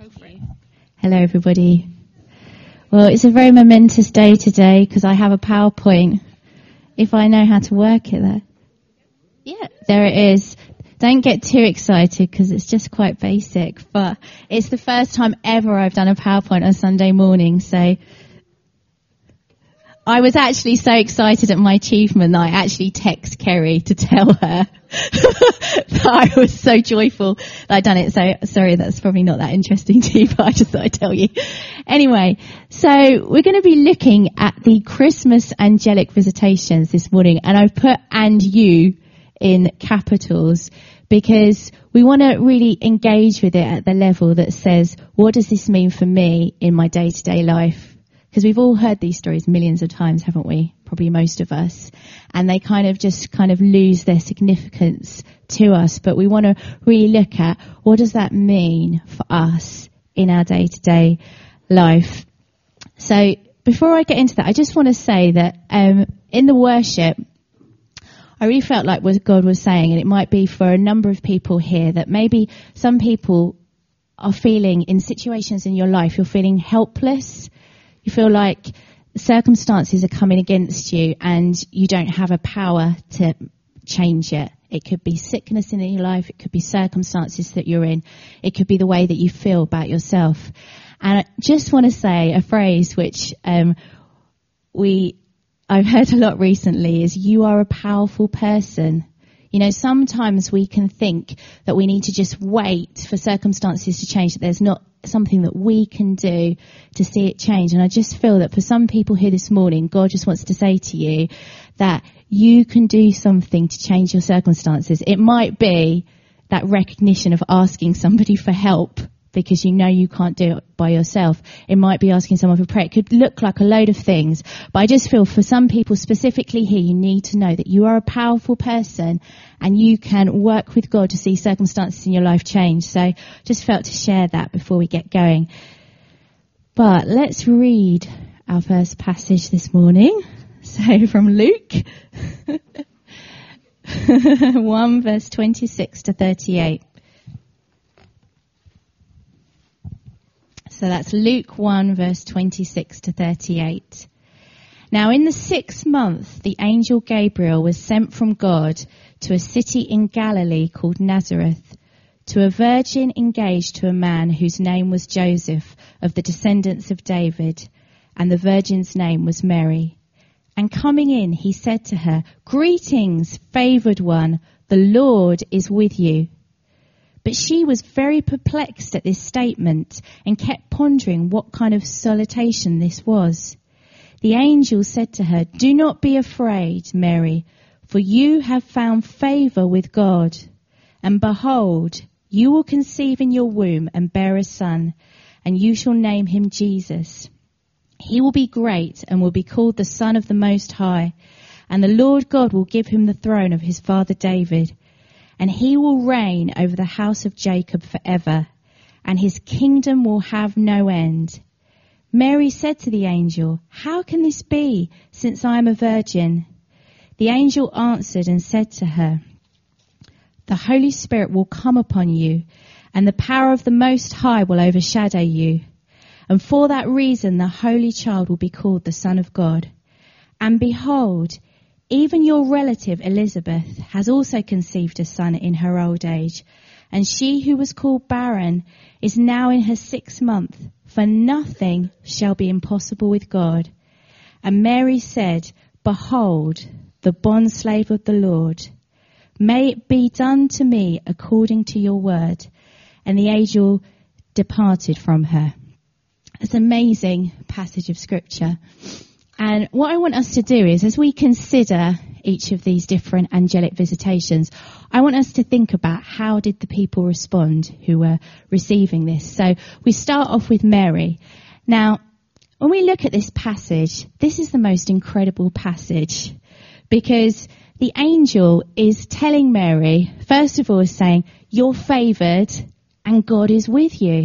Go for it. Hello, everybody. Well, it's a very momentous day today because I have a PowerPoint. If I know how to work it there. Yeah, there it is. Don't get too excited because it's just quite basic, but it's the first time ever I've done a PowerPoint on Sunday morning, so I was actually so excited at my achievement that I actually text Kerry to tell her that I was so joyful that I'd done it. So sorry, that's probably not that interesting to you, but I just thought I'd tell you. Anyway, so we're going to be looking at the Christmas angelic visitations this morning, and I've put "and you" in capitals because we want to really engage with it at the level that says, what does this mean for me in my day-to-day life? Because we've all heard these stories millions of times, haven't we? Probably most of us. And they kind of lose their significance to us. But we want to really look at what does that mean for us in our day-to-day life. So before I get into that, I just want to say that in the worship, I really felt like what God was saying, and it might be for a number of people here, that maybe some people are feeling in situations in your life, you're feeling helpless. You feel like circumstances are coming against you and you don't have a power to change it. It could be sickness in your life. It could be circumstances that you're in. It could be the way that you feel about yourself. And I just want to say a phrase which I've heard a lot recently is, you are a powerful person. You know, sometimes we can think that we need to just wait for circumstances to change, that there's not something that we can do to see it change. And I just feel that for some people here this morning, God just wants to say to you that you can do something to change your circumstances. It might be that recognition of asking somebody for help because you know you can't do it by yourself. It might be asking someone for prayer. It could look like a load of things. But I just feel for some people specifically here, you need to know that you are a powerful person and you can work with God to see circumstances in your life change. So just felt to share that before we get going. But let's read our first passage this morning. So from Luke 1 verse 26 to 38. So that's Luke 1 verse 26 to 38. Now in the 6th month, the angel Gabriel was sent from God to a city in Galilee called Nazareth, to a virgin engaged to a man whose name was Joseph, of the descendants of David, and the virgin's name was Mary. And coming in, he said to her, "Greetings, favoured one, the Lord is with you." But she was very perplexed at this statement and kept pondering what kind of salutation this was. The angel said to her, "Do not be afraid, Mary, for you have found favour with God. And behold, you will conceive in your womb and bear a son, and you shall name him Jesus. He will be great and will be called the Son of the Most High, and the Lord God will give him the throne of his father David. And he will reign over the house of Jacob forever, and his kingdom will have no end." Mary said to the angel, "How can this be, since I am a virgin?" The angel answered and said to her, "The Holy Spirit will come upon you, and the power of the Most High will overshadow you. And for that reason the Holy Child will be called the Son of God. And behold, even your relative Elizabeth has also conceived a son in her old age, and she who was called barren is now in her 6th month, for nothing shall be impossible with God." And Mary said, "Behold, the bondslave of the Lord. May it be done to me according to your word." And the angel departed from her. It's an amazing passage of scripture. And what I want us to do is, as we consider each of these different angelic visitations, I want us to think about how did the people respond who were receiving this. So we start off with Mary. Now, when we look at this passage, this is the most incredible passage because the angel is telling Mary, first of all, is saying, "You're favoured and God is with you."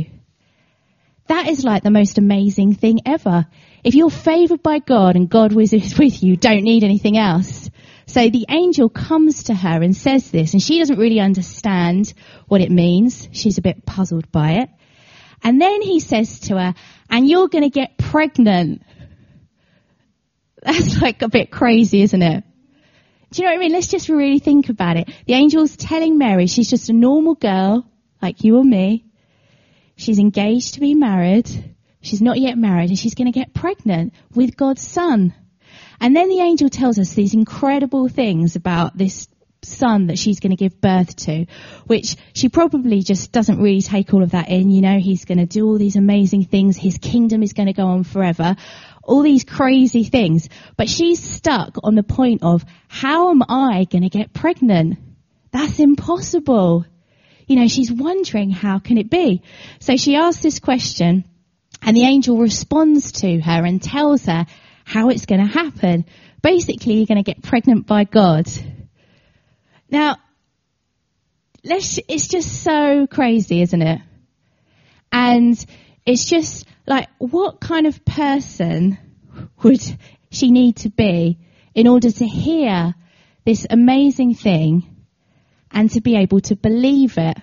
That is like the most amazing thing ever. If you're favoured by God and God is with you, don't need anything else. So the angel comes to her and says this, and she doesn't really understand what it means. She's a bit puzzled by it. And then he says to her, and you're going to get pregnant. That's like a bit crazy, isn't it? Do you know what I mean? Let's just really think about it. The angel's telling Mary she's just a normal girl, like you or me. She's engaged to be married. She's not yet married, and she's going to get pregnant with God's son. And then the angel tells us these incredible things about this son that she's going to give birth to, which she probably just doesn't really take all of that in. You know, he's going to do all these amazing things. His kingdom is going to go on forever. All these crazy things. But she's stuck on the point of, how am I going to get pregnant? That's impossible. You know, she's wondering, how can it be? So she asks this question, and the angel responds to her and tells her how it's going to happen. Basically, you're going to get pregnant by God. Now, it's just so crazy, isn't it? And it's just like, what kind of person would she need to be in order to hear this amazing thing and to be able to believe it?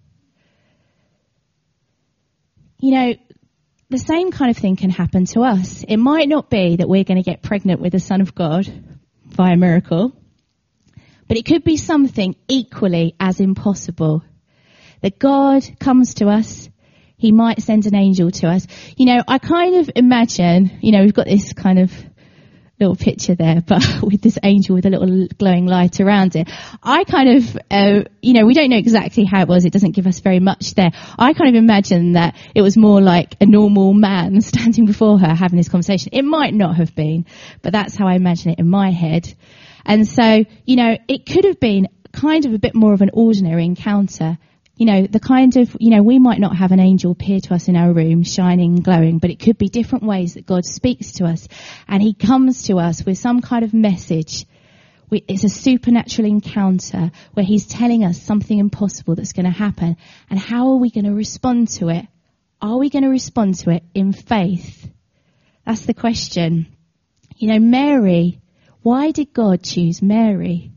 You know, the same kind of thing can happen to us. It might not be that we're going to get pregnant with the Son of God by a miracle, but it could be something equally as impossible. That God comes to us, he might send an angel to us. You know, I kind of imagine, you know, we've got this kind of little picture there, but with this angel with a little glowing light around it. I kind of, you know, we don't know exactly how it was. It doesn't give us very much there. I kind of imagine that it was more like a normal man standing before her having this conversation. It might not have been, but that's how I imagine it in my head. And so, you know, it could have been kind of a bit more of an ordinary encounter. You know, the kind of, you know, we might not have an angel appear to us in our room, shining and glowing, but it could be different ways that God speaks to us. And he comes to us with some kind of message. It's a supernatural encounter where he's telling us something impossible that's going to happen. And how are we going to respond to it? Are we going to respond to it in faith? That's the question. You know, Mary, why did God choose Mary?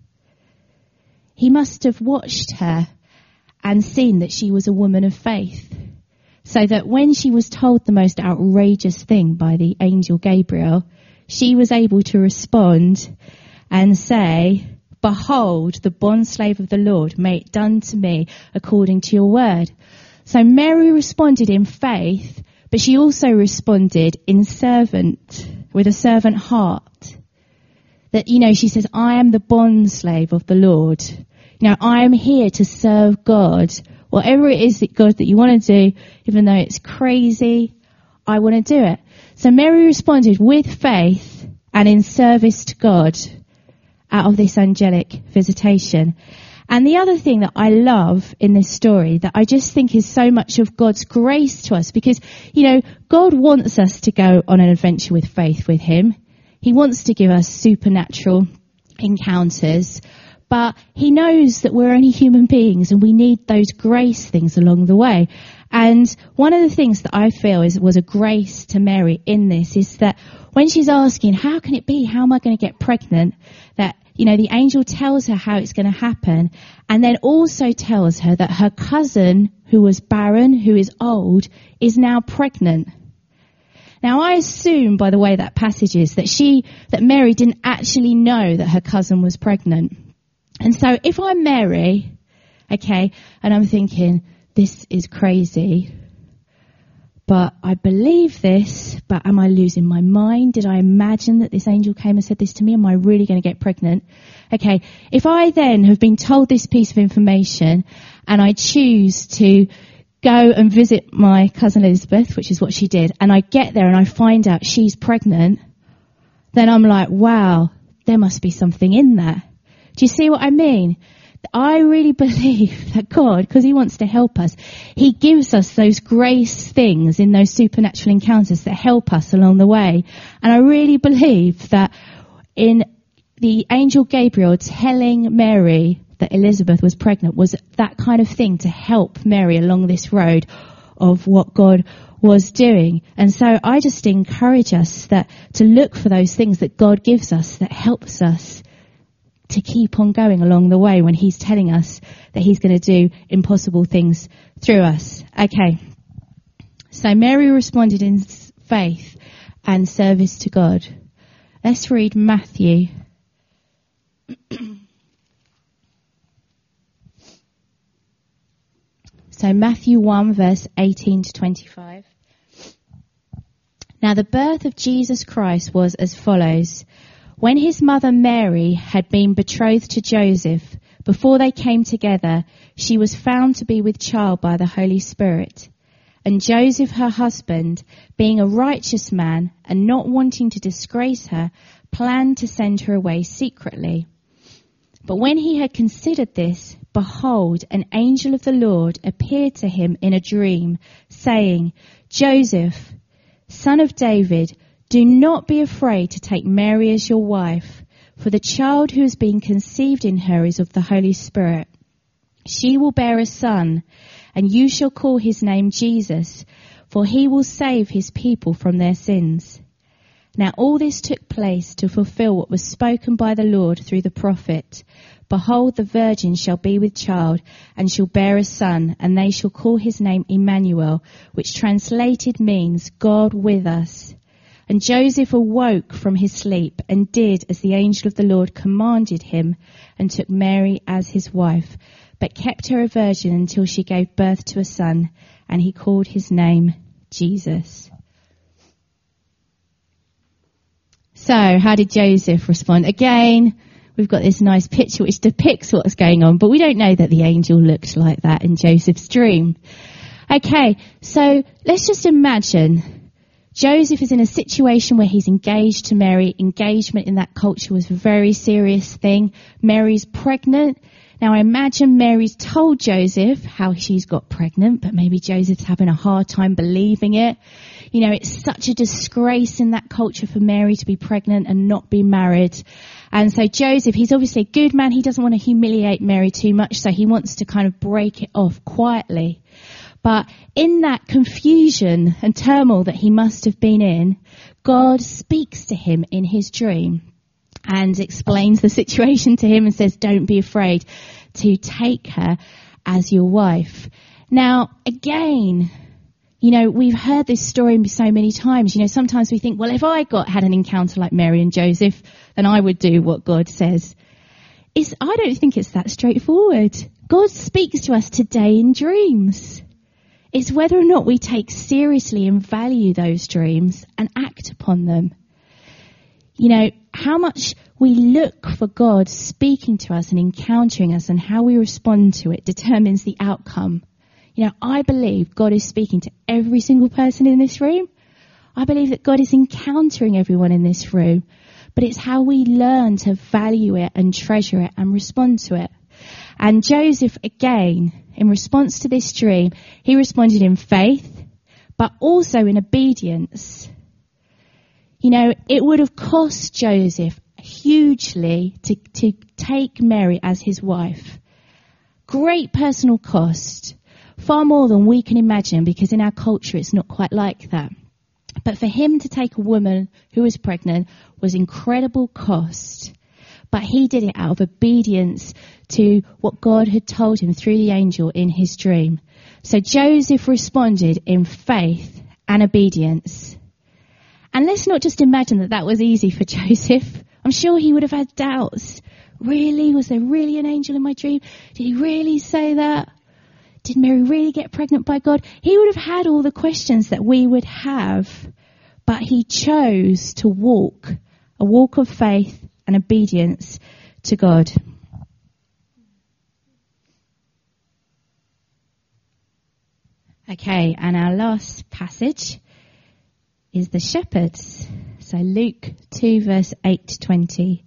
He must have watched her and seen that she was a woman of faith, so that when she was told the most outrageous thing by the angel Gabriel, she was able to respond and say, "Behold, the bondslave of the Lord, may it done to me according to your word." So Mary responded in faith, but she also responded with a servant heart. That, you know, she says, "I am the bondslave of the Lord. Now, I am here to serve God. Whatever it is that God that you want to do, even though it's crazy, I want to do it." So Mary responded with faith and in service to God out of this angelic visitation. And the other thing that I love in this story that I just think is so much of God's grace to us, because, you know, God wants us to go on an adventure with faith with him. He wants to give us supernatural encounters. But he knows that we're only human beings and we need those grace things along the way. And one of the things that I feel was a grace to Mary in this is that when she's asking, how can it be? How am I going to get pregnant? That, you know, the angel tells her how it's going to happen, and then also tells her that her cousin, who was barren, who is old, is now pregnant. Now, I assume by the way that passage is that Mary didn't actually know that her cousin was pregnant. And so if I'm Mary, okay, and I'm thinking, this is crazy, but I believe this, but am I losing my mind? Did I imagine that this angel came and said this to me? Am I really going to get pregnant? Okay, if I then have been told this piece of information and I choose to go and visit my cousin Elizabeth, which is what she did, and I get there and I find out she's pregnant, then I'm like, wow, there must be something in that. Do you see what I mean? I really believe that God, because he wants to help us, he gives us those grace things in those supernatural encounters that help us along the way. And I really believe that in the angel Gabriel telling Mary that Elizabeth was pregnant was that kind of thing to help Mary along this road of what God was doing. And so I just encourage us that to look for those things that God gives us that helps us to keep on going along the way when he's telling us that he's going to do impossible things through us. Okay. So Mary responded in faith and service to God. Let's read Matthew. So Matthew 1 verse 18 to 25. Now the birth of Jesus Christ was as follows. When his mother Mary had been betrothed to Joseph, before they came together, she was found to be with child by the Holy Spirit. And Joseph, her husband, being a righteous man and not wanting to disgrace her, planned to send her away secretly. But when he had considered this, behold, an angel of the Lord appeared to him in a dream, saying, Joseph, son of David, do not be afraid to take Mary as your wife, for the child who is being conceived in her is of the Holy Spirit. She will bear a son, and you shall call his name Jesus, for he will save his people from their sins. Now all this took place to fulfill what was spoken by the Lord through the prophet. Behold, the virgin shall be with child, and shall bear a son, and they shall call his name Emmanuel, which translated means God with us. And Joseph awoke from his sleep, and did as the angel of the Lord commanded him, and took Mary as his wife, but kept her a virgin until she gave birth to a son, and he called his name Jesus. So, how did Joseph respond? Again, we've got this nice picture which depicts what's going on, but we don't know that the angel looked like that in Joseph's dream. Okay, so let's just imagine Joseph is in a situation where he's engaged to Mary. Engagement in that culture was a very serious thing. Mary's pregnant. Now I imagine Mary's told Joseph how she's got pregnant, but maybe Joseph's having a hard time believing it. You know, it's such a disgrace in that culture for Mary to be pregnant and not be married. And so Joseph, he's obviously a good man. He doesn't want to humiliate Mary too much, so he wants to kind of break it off quietly. But in that confusion and turmoil that he must have been in, God speaks to him in his dream and explains the situation to him and says, don't be afraid to take her as your wife. Now, again, you know, we've heard this story so many times. You know, sometimes we think, well, if I had an encounter like Mary and Joseph, then I would do what God says. I don't think it's that straightforward. God speaks to us today in dreams. It's whether or not we take seriously and value those dreams and act upon them. You know, how much we look for God speaking to us and encountering us and how we respond to it determines the outcome. You know, I believe God is speaking to every single person in this room. I believe that God is encountering everyone in this room. But it's how we learn to value it and treasure it and respond to it. And Joseph, again, in response to this dream, he responded in faith, but also in obedience. You know, it would have cost Joseph hugely to take Mary as his wife. Great personal cost. Far more than we can imagine, because in our culture it's not quite like that. But for him to take a woman who was pregnant was incredible cost. But he did it out of obedience to what God had told him through the angel in his dream. So Joseph responded in faith and obedience. And let's not just imagine that was easy for Joseph. I'm sure he would have had doubts. Really? Was there really an angel in my dream? Did he really say that? Did Mary really get pregnant by God? He would have had all the questions that we would have. But he chose to walk a walk of faith and obedience to God. Okay, and our last passage is the shepherds. So Luke 2 verse 8 to 20.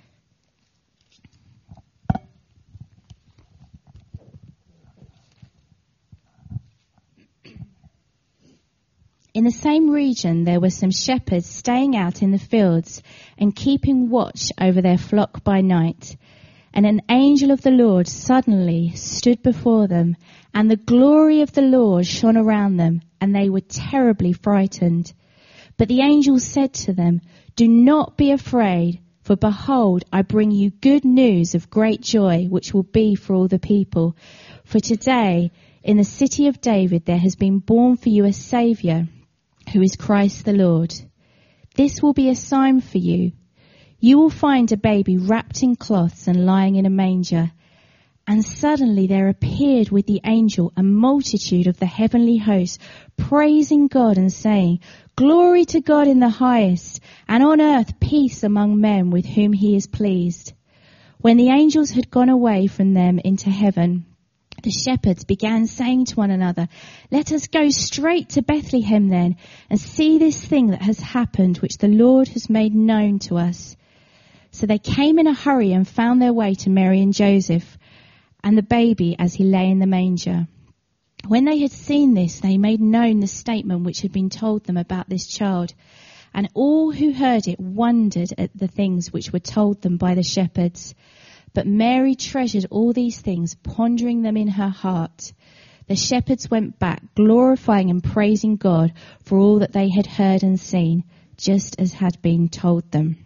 In the same region there were some shepherds staying out in the fields and keeping watch over their flock by night. And an angel of the Lord suddenly stood before them, and the glory of the Lord shone around them, and they were terribly frightened. But the angel said to them, "Do not be afraid, for behold, I bring you good news of great joy, which will be for all the people. For today in the city of David there has been born for you a Saviour, who is Christ the Lord. This will be a sign for you. You will find a baby wrapped in cloths and lying in a manger." And suddenly there appeared with the angel a multitude of the heavenly host, praising God and saying, "Glory to God in the highest, and on earth peace among men with whom he is pleased." When the angels had gone away from them into heaven, the shepherds began saying to one another, "Let us go straight to Bethlehem then, and see this thing that has happened, which the Lord has made known to us." So they came in a hurry and found their way to Mary and Joseph, and the baby as he lay in the manger. When they had seen this, they made known the statement which had been told them about this child. And all who heard it wondered at the things which were told them by the shepherds. But Mary treasured all these things, pondering them in her heart. The shepherds went back, glorifying and praising God for all that they had heard and seen, just as had been told them.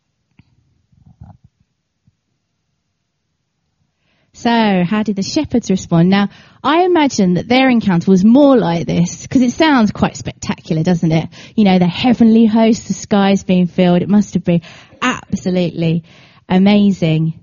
So, how did the shepherds respond? Now, I imagine that their encounter was more like this, because it sounds quite spectacular, doesn't it? You know, the heavenly host, the skies being filled. It must have been absolutely amazing.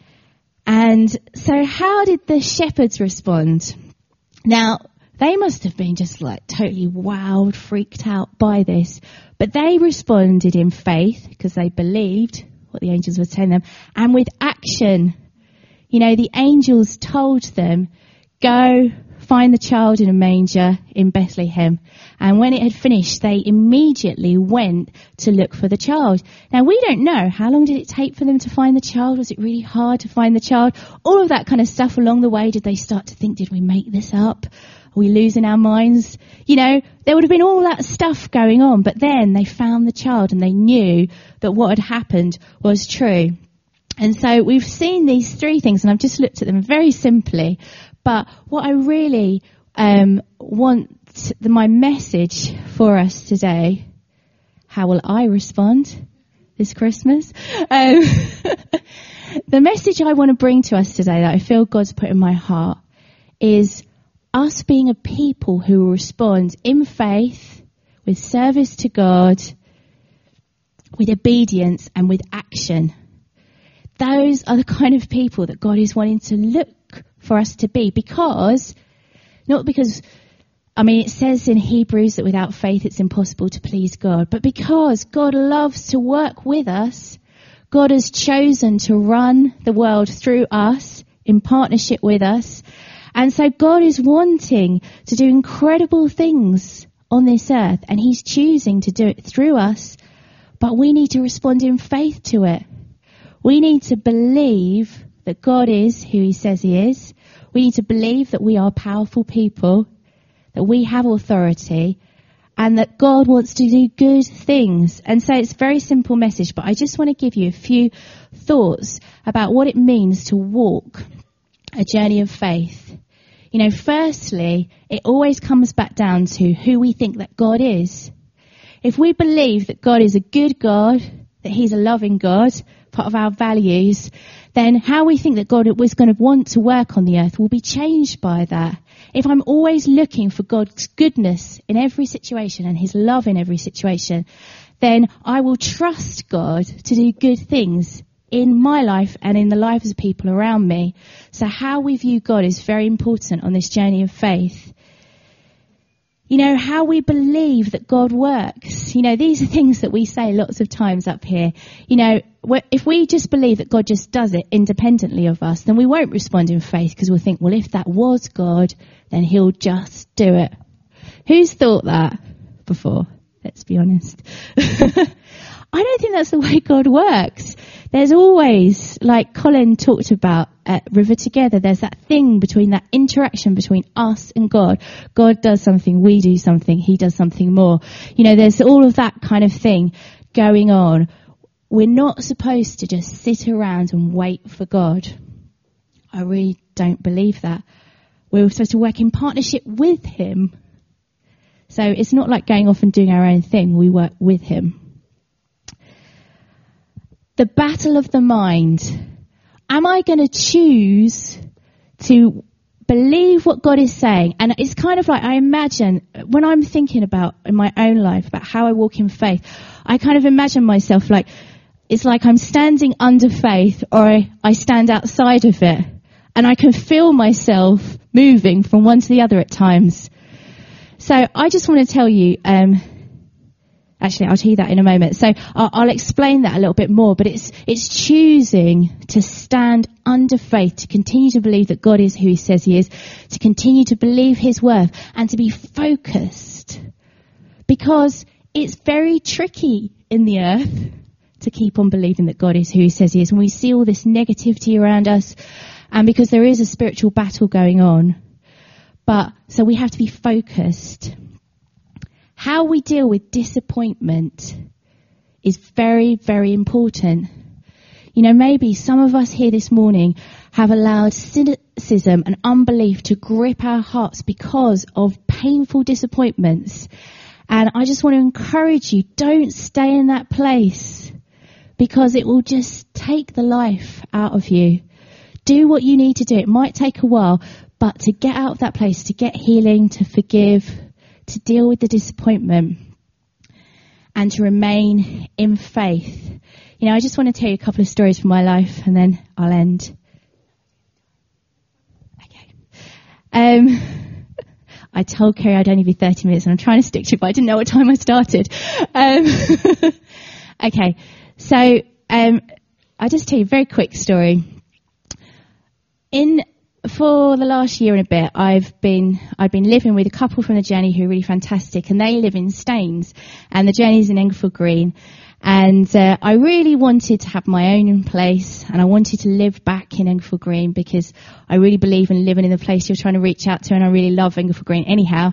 And so how did the shepherds respond? Now, they must have been just like totally wowed, freaked out by this. But they responded in faith, because they believed what the angels were telling them, and with action. You know, the angels told them, "Go find the child in a manger in Bethlehem." And when it had finished, they immediately went to look for the child. Now, we don't know. How long did it take for them to find the child? Was it really hard to find the child? All of that kind of stuff along the way. Did they start to think, did we make this up? Are we losing our minds? You know, there would have been all that stuff going on. But then they found the child and they knew that what had happened was true. And so we've seen these three things, and I've just looked at them very simply. But what I really want my message for us today, how will I respond this Christmas? The message I want to bring to us today that I feel God's put in my heart is us being a people who will respond in faith, with service to God, with obedience and with action. Those are the kind of people that God is wanting to look for us to be, not because, it says in Hebrews that without faith it's impossible to please God, but because God loves to work with us. God has chosen to run the world through us, in partnership with us. And so God is wanting to do incredible things on this earth, and he's choosing to do it through us, but we need to respond in faith to it. We need to believe that God is who he says he is. We need to believe that we are powerful people, that we have authority, and that God wants to do good things. And so it's a very simple message, but I just want to give you a few thoughts about what it means to walk a journey of faith. You know, firstly, it always comes back down to who we think that God is. If we believe that God is a good God, that he's a loving God, part of our values, then how we think that God was going to want to work on the earth will be changed by that. If I'm always looking for God's goodness in every situation and his love in every situation, then I will trust God to do good things in my life and in the lives of people around me. So how we view God is very important on this journey of faith. You know, how we believe that God works. You know, these are things that we say lots of times up here. You know, if we just believe that God just does it independently of us, then we won't respond in faith, because we'll think, well, if that was God, then he'll just do it. Who's thought that before? Let's be honest. I don't think that's the way God works. There's always, like Colin talked about at River Together, there's that thing between, that interaction between us and God. God does something, we do something, he does something more. You know, there's all of that kind of thing going on. We're not supposed to just sit around and wait for God. I really don't believe that. We're supposed to work in partnership with him. So it's not like going off and doing our own thing. We work with him. The battle of the mind. Am I going to choose to believe what God is saying. And it's kind of like, I imagine, when I'm thinking about in my own life, about how I walk in faith, I kind of imagine myself like, it's like I'm standing under faith, or I stand outside of it. And I can feel myself moving from one to the other at times. So I just want to tell you, actually I'll tell you that in a moment. So I'll explain that a little bit more, but it's choosing to stand under faith, to continue to believe that God is who he says he is, to continue to believe his word, and to be focused. Because it's very tricky in the earth to keep on believing that God is who he says he is. And we see all this negativity around us, and because there is a spiritual battle going on. So we have to be focused. How we deal with disappointment is very, very important. You know, maybe some of us here this morning have allowed cynicism and unbelief to grip our hearts because of painful disappointments. And I just want to encourage you, don't stay in that place, because it will just take the life out of you. Do what you need to do. It might take a while, but to get out of that place, to get healing, to forgive, to deal with the disappointment, and to remain in faith. You know, I just want to tell you a couple of stories from my life, and then I'll end. Okay. I told Kerry I'd only be 30 minutes, and I'm trying to stick to it, but I didn't know what time I started. Okay. So, I'll just tell you a very quick story. For the last year and a bit, I've been living with a couple from the Journey who are really fantastic, and they live in Staines, and the Journey's in Englefield Green. And I really wanted to have my own place, and I wanted to live back in Englefield Green, because I really believe in living in the place you're trying to reach out to, and I really love Englefield Green anyhow.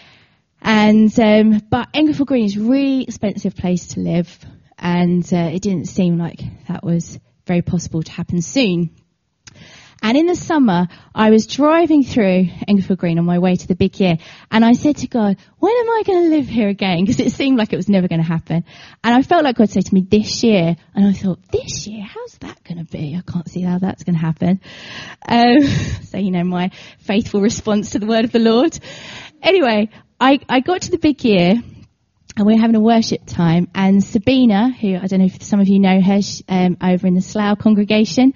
And but Englefield Green is a really expensive place to live, and it didn't seem like that was very possible to happen soon. And in the summer, I was driving through Englefield Green on my way to the big year, and I said to God, when am I going to live here again? Because it seemed like it was never going to happen. And I felt like God said to me, this year. And I thought, this year? How's that going to be? I can't see how that's going to happen. So, you know, my faithful response to the word of the Lord. Anyway, I got to the big year, and we were having a worship time, and Sabina, who I don't know if some of you know her, over in the Slough congregation,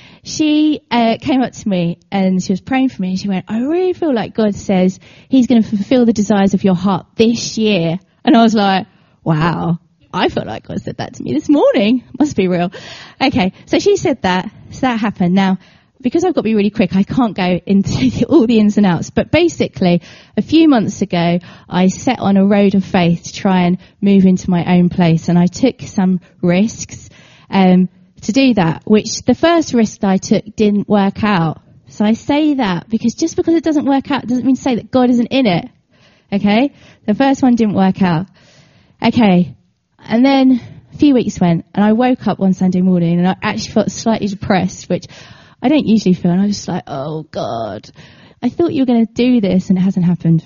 she came up to me and she was praying for me, and she went, I really feel like God says he's going to fulfill the desires of your heart this year. And I was like, wow, I felt like God said that to me this morning. Must be real. Okay, so she said that. So that happened. Now, because I've got to be really quick, I can't go into all the ins and outs. But basically, a few months ago, I set on a road of faith to try and move into my own place. And I took some risks to do that, which the first risk that I took didn't work out. So I say that because just because it doesn't work out doesn't mean to say that God isn't in it. Okay? The first one didn't work out. Okay. And then a few weeks went, and I woke up one Sunday morning and I actually felt slightly depressed, which I don't usually feel. And I was just like, oh God, I thought you were going to do this and it hasn't happened.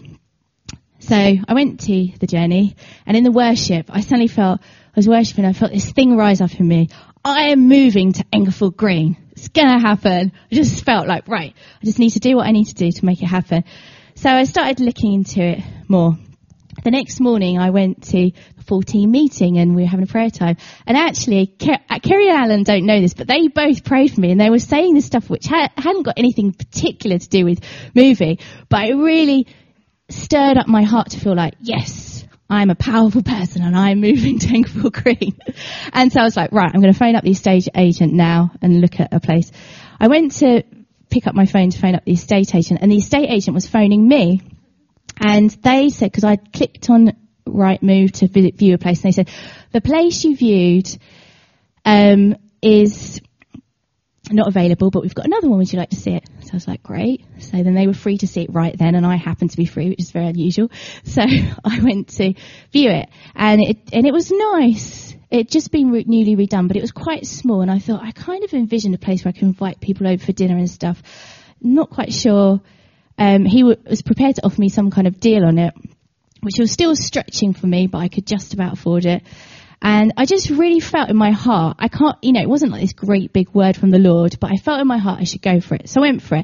So I went to the Journey, and in the worship, I suddenly felt, I was worshipping, I felt this thing rise up in me. I am moving to Englefield Green. It's going to happen. I just felt like, right, I just need to do what I need to do to make it happen. So I started looking into it more. The next morning I went to a full team meeting, and we were having a prayer time. And actually, Kerry and Alan don't know this, but they both prayed for me, and they were saying this stuff which hadn't got anything particular to do with moving, but it really stirred up my heart to feel like, yes, I'm a powerful person and I'm moving to Englefield Green. And so I was like, right, I'm going to phone up the estate agent now and look at a place. I went to pick up my phone to phone up the estate agent, and the estate agent was phoning me. And they said, because I clicked on Rightmove to view a place, and they said, the place you viewed is not available, but we've got another one. Would you like to see it? So I was like, great. So then they were free to see it right then, and I happened to be free, which is very unusual. So I went to view it, and it was nice. It'd just been newly redone, but it was quite small, and I thought, I kind of envisioned a place where I could invite people over for dinner and stuff. Not quite sure. He was prepared to offer me some kind of deal on it, which was still stretching for me, but I could just about afford it. And I just really felt in my heart, it wasn't like this great big word from the Lord, but I felt in my heart I should go for it. So I went for it.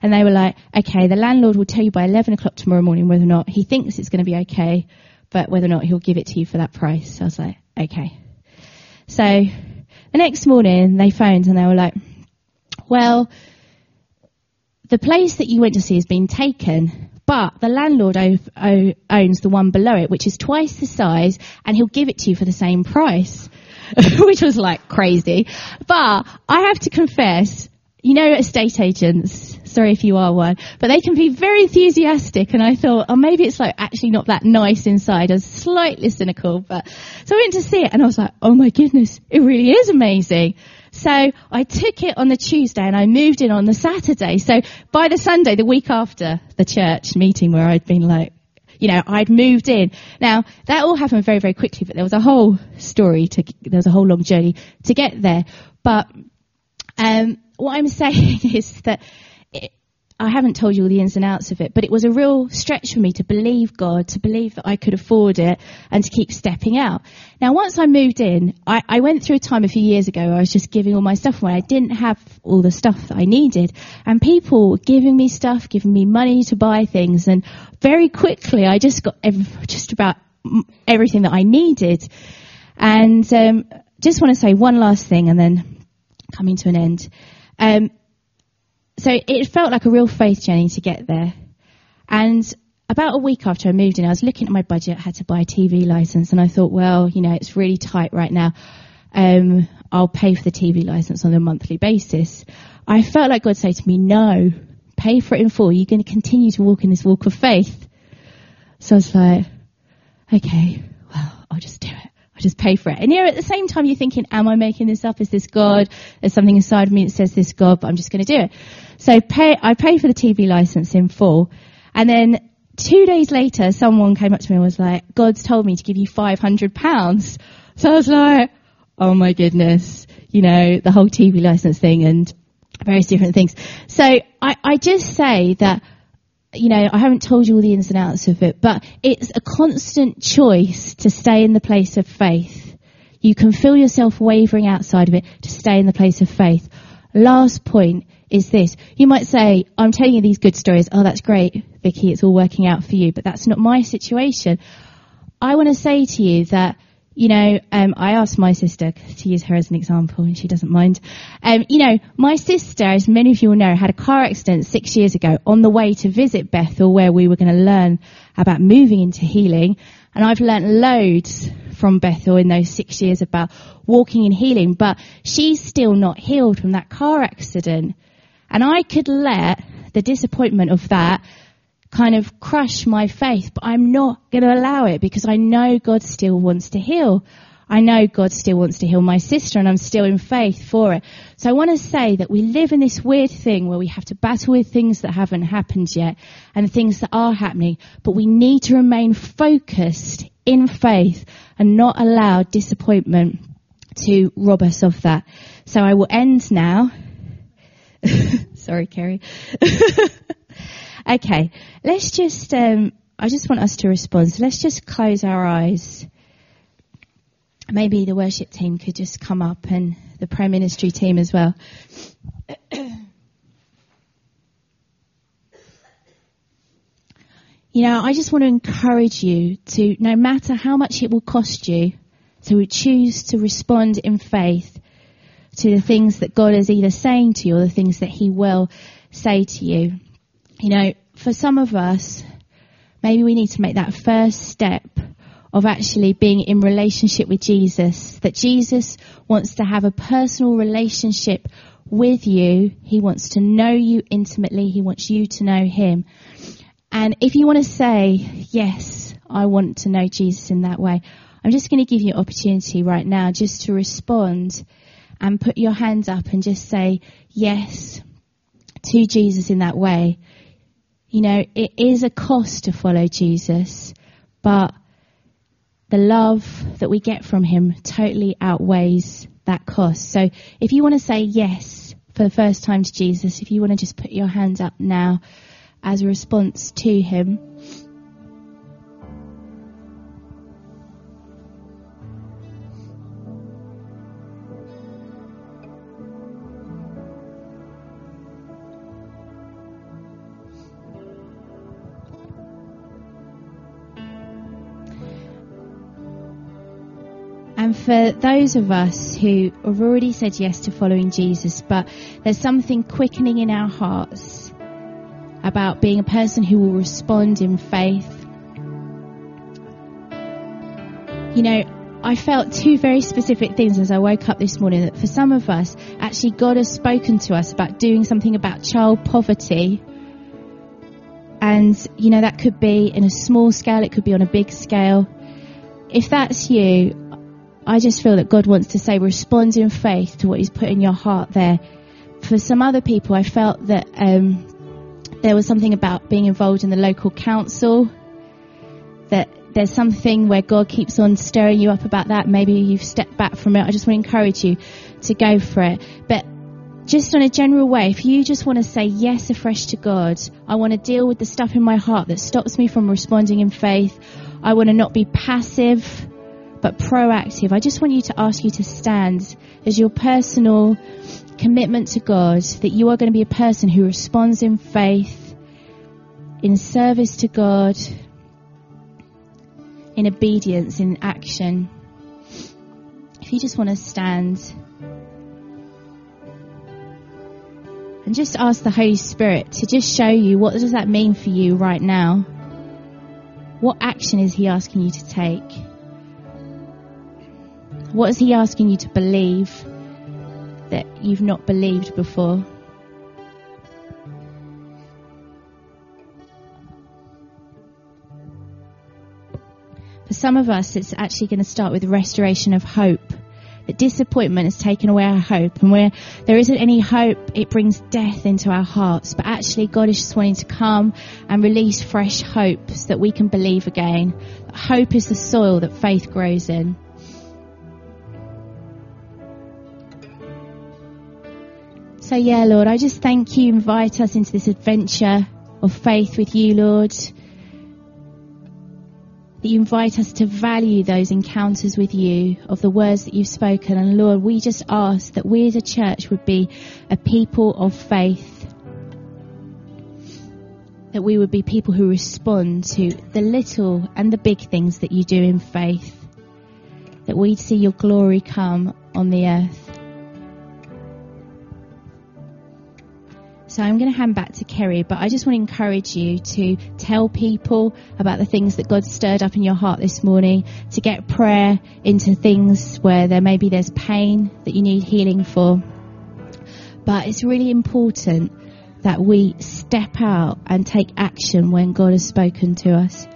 And they were like, okay, the landlord will tell you by 11 o'clock tomorrow morning whether or not he thinks it's going to be okay, but whether or not he'll give it to you for that price. So I was like, okay. So the next morning they phoned and they were like, well, the place that you went to see has been taken, but the landlord owns the one below it, which is twice the size, and he'll give it to you for the same price, which was like crazy. But I have to confess, you know, estate agents, sorry if you are one, but they can be very enthusiastic, and I thought, oh, maybe it's like actually not that nice inside. I was slightly cynical, but so I went to see it and I was like, oh my goodness, it really is amazing. So I took it on the Tuesday and I moved in on the Saturday. So by the Sunday, the week after the church meeting where I'd been like, you know, I'd moved in. Now, that all happened very, very quickly, but there was a whole story there was a whole long journey to get there. But what I'm saying is that I haven't told you all the ins and outs of it, but it was a real stretch for me to believe God, to believe that I could afford it, and to keep stepping out. Now, once I moved in, I went through a time a few years ago where I was just giving all my stuff away. I didn't have all the stuff that I needed, and people were giving me stuff, giving me money to buy things, and very quickly I just got just about everything that I needed. And just want to say one last thing and then coming to an end. So it felt like a real faith journey to get there. And about a week after I moved in, I was looking at my budget, I had to buy a TV license, and I thought, well, you know, it's really tight right now. I'll pay for the TV license on a monthly basis. I felt like God said to me, no, pay for it in full. You're going to continue to walk in this walk of faith. So I was like, okay, well, I'll just do it. I'll just pay for it. And, you know, at the same time, you're thinking, am I making this up? Is this God? There's something inside of me that says this God, but I'm just going to do it. So I paid for the TV license in full. And then 2 days later, someone came up to me and was like, God's told me to give you £500. So I was like, oh my goodness, you know, the whole TV license thing and various different things. So I just say that, you know, I haven't told you all the ins and outs of it, but it's a constant choice to stay in the place of faith. You can feel yourself wavering outside of it to stay in the place of faith. Last point is this. You might say, I'm telling you these good stories. Oh, that's great, Vicky. It's all working out for you. But that's not my situation. I want to say to you that, you know, I asked my sister to use her as an example, and she doesn't mind. You know, my sister, as many of you will know, had a car accident 6 years ago on the way to visit Bethel, where we were going to learn about moving into healing. And I've learnt loads from Bethel in those 6 years about walking in healing. But she's still not healed from that car accident. And I could let the disappointment of that kind of crush my faith, but I'm not going to allow it because I know God still wants to heal. I know God still wants to heal my sister, and I'm still in faith for it. So I want to say that we live in this weird thing where we have to battle with things that haven't happened yet and things that are happening, but we need to remain focused in faith and not allow disappointment to rob us of that. So I will end now. Sorry, Kerry. Okay, let's just, I just want us to respond. So let's just close our eyes. Maybe the worship team could just come up and the prayer ministry team as well. You know, I just want to encourage you to, no matter how much it will cost you, to choose to respond in faith to the things that God is either saying to you or the things that he will say to you. You know, for some of us, maybe we need to make that first step of actually being in relationship with Jesus, that Jesus wants to have a personal relationship with you. He wants to know you intimately. He wants you to know him. And if you want to say, yes, I want to know Jesus in that way, I'm just going to give you an opportunity right now just to respond and put your hands up and just say yes to Jesus in that way. You know, it is a cost to follow Jesus, but the love that we get from him totally outweighs that cost. So if you want to say yes for the first time to Jesus, if you want to just put your hands up now as a response to him. And for those of us who have already said yes to following Jesus, but there's something quickening in our hearts about being a person who will respond in faith. You know, I felt two very specific things as I woke up this morning, that for some of us, actually God has spoken to us about doing something about child poverty. And, you know, that could be in a small scale, it could be on a big scale. If that's you, I just feel that God wants to say, respond in faith to what he's put in your heart there. For some other people, I felt that there was something about being involved in the local council, that there's something where God keeps on stirring you up about that. Maybe you've stepped back from it. I just want to encourage you to go for it. But just on a general way, if you just want to say yes afresh to God, I want to deal with the stuff in my heart that stops me from responding in faith. I want to not be passive, but proactive. I just want you to ask you to stand as your personal commitment to God, that you are going to be a person who responds in faith, in service to God, in obedience, in action. If you just want to stand and just ask the Holy Spirit to just show you, what does that mean for you right now? What action is he asking you to take? What is he asking you to believe that you've not believed before? For some of us, it's actually going to start with restoration of hope. That disappointment has taken away our hope, and where there isn't any hope, it brings death into our hearts. But actually, God is just wanting to come and release fresh hope so that we can believe again. Hope is the soil that faith grows in. So yeah, Lord, I just thank you. Invite us into this adventure of faith with you, Lord. That you invite us to value those encounters with you, of the words that you've spoken. And Lord, we just ask that we as a church would be a people of faith. That we would be people who respond to the little and the big things that you do in faith. That we'd see your glory come on the earth. So I'm going to hand back to Kerry, but I just want to encourage you to tell people about the things that God stirred up in your heart this morning, to get prayer into things where there's pain that you need healing for. But it's really important that we step out and take action when God has spoken to us.